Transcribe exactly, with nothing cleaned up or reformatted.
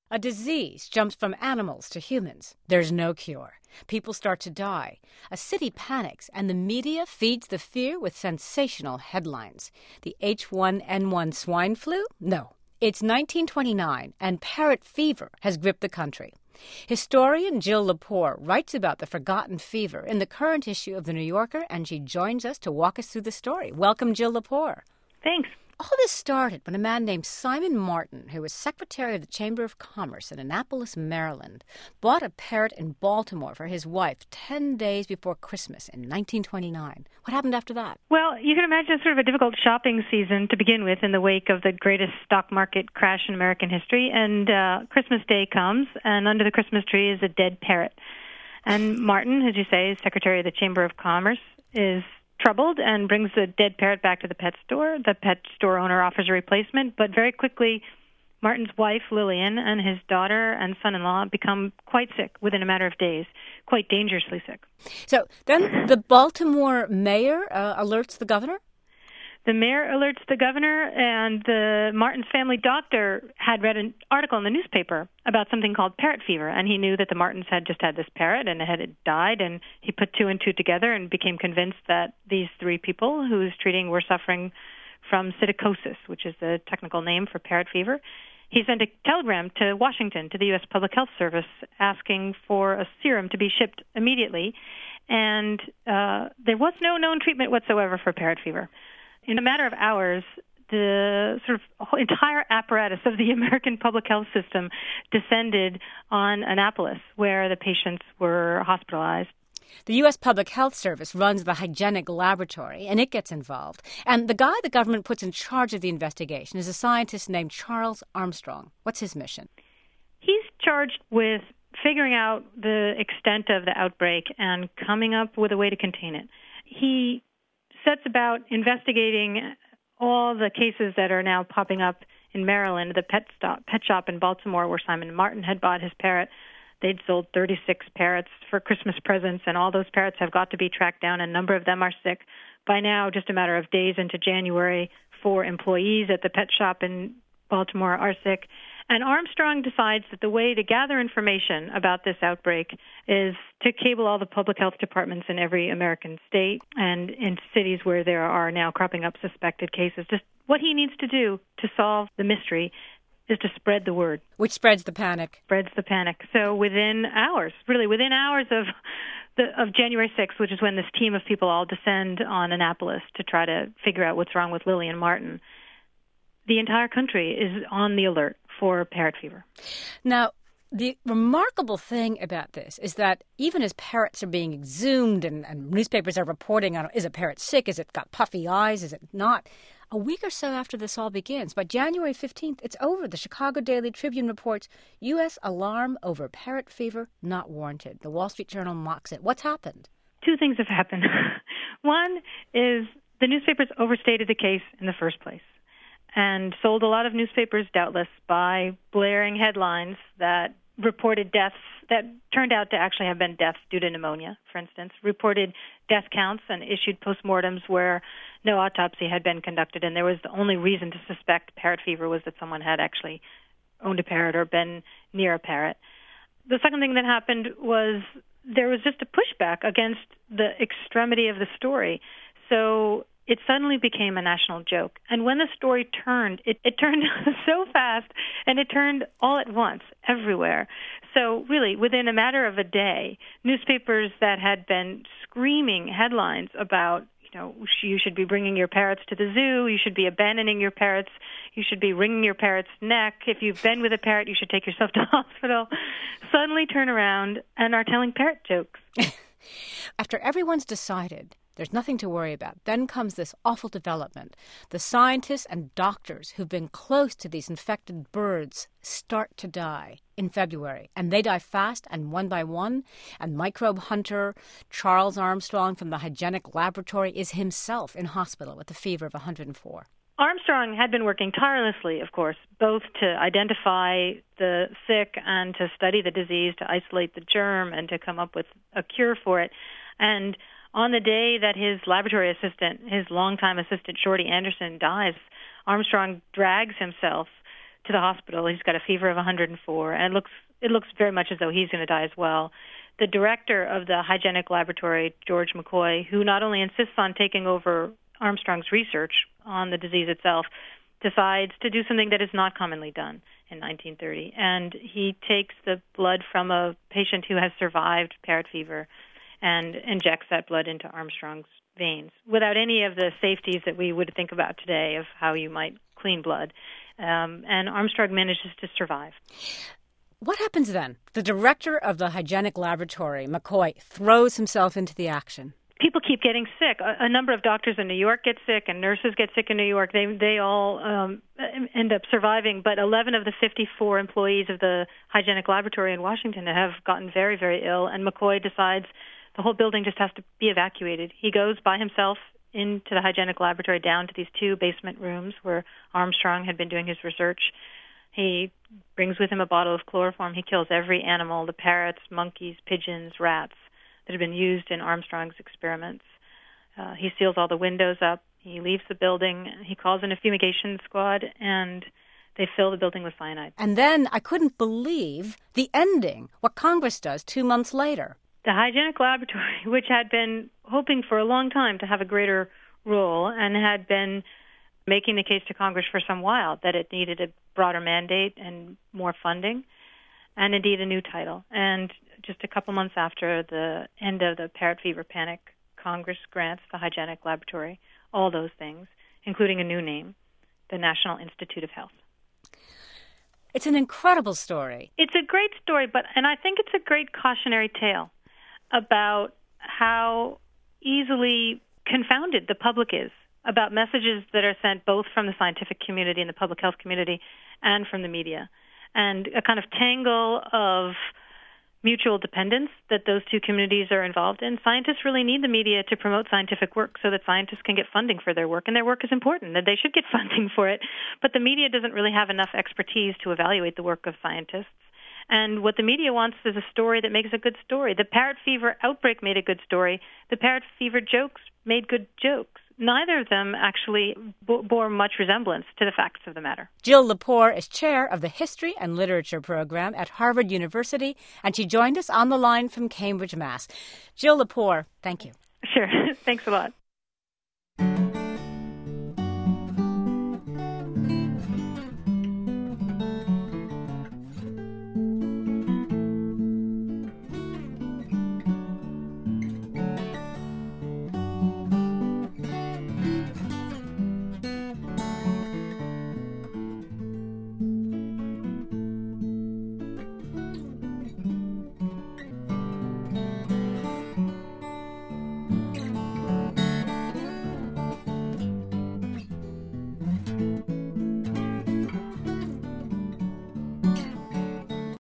A disease jumps from animals to humans. There's no cure. People start to die. A city panics, and the media feeds the fear with sensational headlines. The H one N one swine flu? No. It's nineteen twenty-nine, and parrot fever has gripped the country. Historian Jill Lepore writes about the forgotten fever in the current issue of The New Yorker, and she joins us to walk us through the story. Welcome, Jill Lepore. Thanks. All this started when a man named Simon Martin, who was secretary of the Chamber of Commerce in Annapolis, Maryland, bought a parrot in Baltimore for his wife ten days before Christmas in nineteen twenty-nine. What happened after that? Well, you can imagine sort of a difficult shopping season to begin with in the wake of the greatest stock market crash in American history. And uh, Christmas Day comes, and under the Christmas tree is a dead parrot. And Martin, as you say, is secretary of the Chamber of Commerce, is troubled and brings the dead parrot back to the pet store. The pet store owner offers a replacement, but very quickly Martin's wife, Lillian, and his daughter and son-in-law become quite sick within a matter of days, quite dangerously sick. So then the Baltimore mayor uh, alerts the governor? The mayor alerts the governor, and the Martin's family doctor had read an article in the newspaper about something called parrot fever, and he knew that the Martins had just had this parrot and it had died, and he put two and two together and became convinced that these three people who he was treating were suffering from psittacosis, which is the technical name for parrot fever. He sent a telegram to Washington, to the U S Public Health Service, asking for a serum to be shipped immediately, and uh, there was no known treatment whatsoever for parrot fever. In a matter of hours, the sort of whole entire apparatus of the American public health system descended on Annapolis, where the patients were hospitalized. The U S Public Health Service runs the hygienic laboratory, and it gets involved. And the guy the government puts in charge of the investigation is a scientist named Charles Armstrong. What's his mission? He's charged with figuring out the extent of the outbreak and coming up with a way to contain it. He sets about investigating all the cases that are now popping up in Maryland. The pet stop, pet shop in Baltimore where Simon Martin had bought his parrot, they'd sold thirty-six parrots for Christmas presents, and all those parrots have got to be tracked down. A number of them are sick. By now, just a matter of days into January, four employees at the pet shop in Baltimore are sick. And Armstrong decides that the way to gather information about this outbreak is to cable all the public health departments in every American state and in cities where there are now cropping up suspected cases. Just what he needs to do to solve the mystery is to spread the word. Which spreads the panic. Spreads the panic. So within hours, really within hours of the, of January sixth, which is when this team of people all descend on Annapolis to try to figure out what's wrong with Lillian Martin, the entire country is on the alert for parrot fever. Now, the remarkable thing about this is that even as parrots are being exhumed and, and newspapers are reporting on, is a parrot sick, is it got puffy eyes, is it not, a week or so after this all begins, by January fifteenth, it's over. The Chicago Daily Tribune reports U S alarm over parrot fever not warranted. The Wall Street Journal mocks it. What's happened? Two things have happened. One is the newspapers overstated the case in the first place and sold a lot of newspapers, doubtless, by blaring headlines that reported deaths that turned out to actually have been deaths due to pneumonia, for instance, reported death counts and issued postmortems where no autopsy had been conducted, and there was the only reason to suspect parrot fever was that someone had actually owned a parrot or been near a parrot. The second thing that happened was there was just a pushback against the extremity of the story. So it suddenly became a national joke. And when the story turned, it, it turned so fast, and it turned all at once, everywhere. So really, within a matter of a day, newspapers that had been screaming headlines about, you know, you should be bringing your parrots to the zoo, you should be abandoning your parrots, you should be wringing your parrot's neck, if you've been with a parrot, you should take yourself to hospital, suddenly turn around and are telling parrot jokes. After everyone's decided there's nothing to worry about, then comes this awful development. The scientists and doctors who've been close to these infected birds start to die in February, and they die fast and one by one, and microbe hunter Charles Armstrong from the hygienic laboratory is himself in hospital with a fever of one hundred four. Armstrong had been working tirelessly, of course, both to identify the sick and to study the disease, to isolate the germ, and to come up with a cure for it. And on the day that his laboratory assistant, his longtime assistant, Shorty Anderson, dies, Armstrong drags himself to the hospital. He's got a fever of one hundred four, and it looks it looks very much as though he's going to die as well. The director of the hygienic laboratory, George McCoy, who not only insists on taking over Armstrong's research on the disease itself, decides to do something that is not commonly done in nineteen thirty. And he takes the blood from a patient who has survived parrot fever and injects that blood into Armstrong's veins without any of the safeties that we would think about today of how you might clean blood. Um, and Armstrong manages to survive. What happens then? The director of the hygienic laboratory, McCoy, throws himself into the action. People keep getting sick. A, a number of doctors in New York get sick, and nurses get sick in New York. They they all um, end up surviving, but eleven of the fifty-four employees of the hygienic laboratory in Washington have gotten very, very ill, and McCoy decides the whole building just has to be evacuated. He goes by himself into the hygienic laboratory, down to these two basement rooms where Armstrong had been doing his research. He brings with him a bottle of chloroform. He kills every animal, the parrots, monkeys, pigeons, rats, that had been used in Armstrong's experiments. Uh, he seals all the windows up. He leaves the building. He calls in a fumigation squad, and they fill the building with cyanide. And then I couldn't believe the ending, what Congress does two months later. The hygienic laboratory, which had been hoping for a long time to have a greater role and had been making the case to Congress for some while that it needed a broader mandate and more funding, and indeed a new title. And just a couple months after the end of the parrot fever panic, Congress grants the hygienic laboratory all those things, including a new name, the National Institute of Health. It's an incredible story. It's a great story, but and I think it's a great cautionary tale about how easily confounded the public is about messages that are sent both from the scientific community and the public health community and from the media, and a kind of tangle of mutual dependence that those two communities are involved in. Scientists really need the media to promote scientific work so that scientists can get funding for their work, and their work is important, that they should get funding for it. But the media doesn't really have enough expertise to evaluate the work of scientists. And what the media wants is a story that makes a good story. The parrot fever outbreak made a good story. The parrot fever jokes made good jokes. Neither of them actually b- bore much resemblance to the facts of the matter. Jill Lepore is chair of the History and Literature program at Harvard University, and she joined us on the line from Cambridge, Mass. Jill Lepore, thank you. Sure. Thanks a lot.